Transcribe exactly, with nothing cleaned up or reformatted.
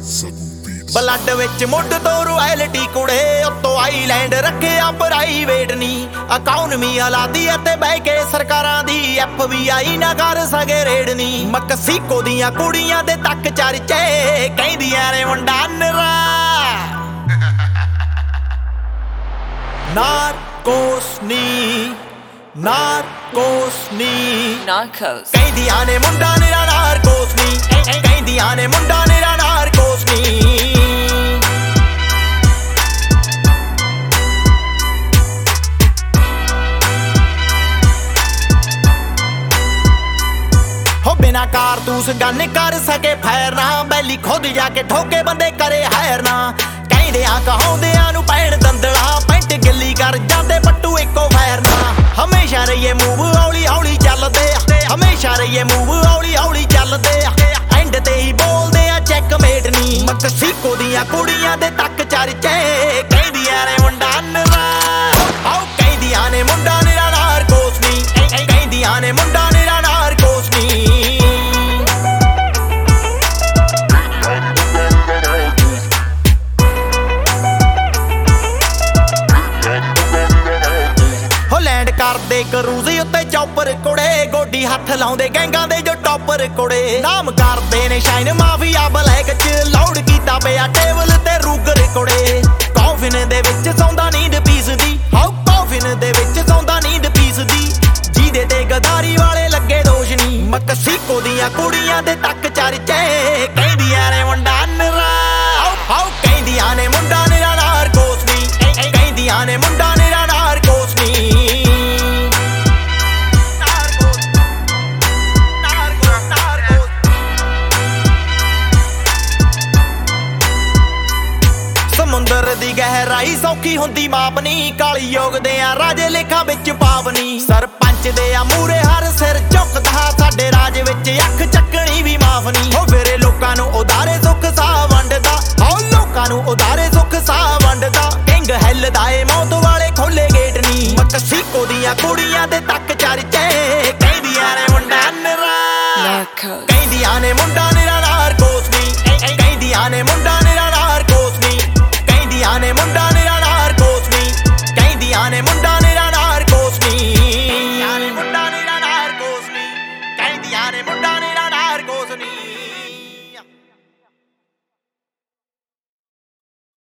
blood ਵਿੱਚ ਮੁੱਢ ਤੋਂ ਰੋਇਲਟੀ ਕੁੜੇ ਉੱਤੋਂ ਆਈਲੈਂਡ ਰੱਖਿਆ ਪ੍ਰਾਈਵੇਟ ਨੀ ਇਕਨੋਮੀ ਹਲਾਦੀ ਅਤੇ ਬਹਿ ਕੇ ਸਰਕਾਰਾਂ ਦੀ ਐਫ ਬੀ ਆਈ ਨਾ ਕਰ ਸਕੇ ਰੇਡ ਨੀ ਮਕਸੀਕੋ ਦੀਆਂ ਕੁੜੀਆਂ ਦੇ ਤੱਕ ਚਰਚੇ ਕਹਿੰਦੀਆਂ ਨੇ ਮੁੰਡਾ ਨਰਾ ਨਾਰਕੋਸ ਨੀ ਨਾਰਕੋਸ ਨੀ ਨਾਰਕੋਸ ਕਹਿੰਦੀਆਂ ਨੇ ਮੁੰਡਾ ਨਰਾ ਨਾਰਕੋਸ ਨੀ ਕਹਿੰਦੀਆਂ ਨੇ ਮੁੰਡਾ ਨਰਾ ਨਾਰਕੋਸ ਨੀ बिना कारतूस गन कर सके फैर ना बैली खुद जाके ठोके बंदे करे हैर ना कहदियां कहाउंदियां नूं पैण दंदला पैंट गिल्ली कर जांदे पट्टू इको फैर ना हमेशा रहिए मूव हौली हौली चलदे हमेशा रहिए मूव हौली हौली चलदे एंड ते ही बोलदे आ चेकमेट नी मकसीको दियां कुड़ियां दे तक चरचे कहदियां ने मुंडा नरा आओ कहदियां ने मुंडा नरा नारकोस नी कहदियां ने मुंडा नरा नारकोस नी ਕਰਦੇ ਕਰੂਜ਼ ਉੱਤੇ ਚੌਪਰ ਕੁੜੇ ਗੋਡੀ ਹੱਥ ਲਾਉਂਦੇ ਗੈਂਗਾਂ ਦੇ ਜੋ ਟੌਪਰ ਕੁੜੇ ਨਾਮ ਕਰਦੇ ਨੇ ਸ਼ਾਈਨ ਮਾਫੀਆ ਬਲੈਕ ਚ ਲਾਊਡ ਕੀਤਾ ਪਿਆ ਟੇਬਲ ਤੇ ਰੂਗਰ ਕੁੜੇ ਕੌਫਿਨ ਦੇ ਵਿੱਚ ਸੌਂਦਾ ਨੀਂਦ ਪੀਸਦੀ ਹਾਉ ਕੌਫਿਨ ਦੇ ਵਿੱਚ ਸੌਂਦਾ ਨੀਂਦ ਪੀਸਦੀ ਜਿਹਦੇ ਤੇ ਗਦਾਰੀ ਵਾਲੇ ਲੱਗੇ ਦੋਸ਼ ਨੀ ਮਕਸੀਕੋ ਦੀਆਂ ਕੁੜੀਆਂ ਦੇ ਤੱਕ ਚਰਚੇ ਕਹਿੰਦੀਆਂ ਨੇ ਮੁੰਡਾ ਨਰਾ ਹਾਉ ਕਹਿੰਦੀਆਂ ਨੇ ਮੁੰਡਾ ਨਰਾ ਨਾਰਕੋਸ ਨੀ ਕਹਿੰਦੀਆਂ ਨੇ ਮੁੰਡਾ ਨਰਾ ਨਾਰਕੋਸ ਨੀ ਸਮੁੰਦਰ ਦੀ ਗਹਿਰਾਈ ਸੌਖੀ ਹੁੰਦੀ ਮਾਪਨੀ ਕਾਲੀ ਯੋਗ ਦੇ ਆ ਰਾਜੇ ਲੇਖਾਂ ਵਿੱਚ ਪਾਵਨੀ ਸਰਪੰਚ ਦੇ ਆ ਮੂਰੇ ਹਰ ਸਿਰ ਝੁਕਦਾ ਸਾਡੇ ਰਾਜ ਵਿੱਚ ਅੱਖ ਚੱਕਣੀ ਵੀ ਮਾਫ ਨਹੀਂ ਹੋ ਵੀਰੇ ਲੋਕਾਂ ਨੂੰ ਉਦਾਰੇ ਸੁੱਖ ਸਾਹ ਵੰਡਦਾ ਹੋ ਲੋਕਾਂ ਨੂੰ ਉਦਾਰੇ ਸੁੱਖ ਸਾਹ ਵੰਡਦਾ ਕਿੰਗ ਹਿੱਲਦਾ ਏ ਮੌਤ ਵਾਲੇ ਖੋਲੇ ਗੇਟ ਨਹੀਂ ਮਕਸੀਕੋ ਦੀਆਂ ਕੁੜੀਆਂ ਦੇ ਤੱਕ ਚਰਚੇ ਕਹਿੰਦੀਆਂ ਨੇ ਮੁੰਡਾ ਨਰਾ ਕਹਿੰਦੀਆਂ ਨੇ ਮੁੰਡਾ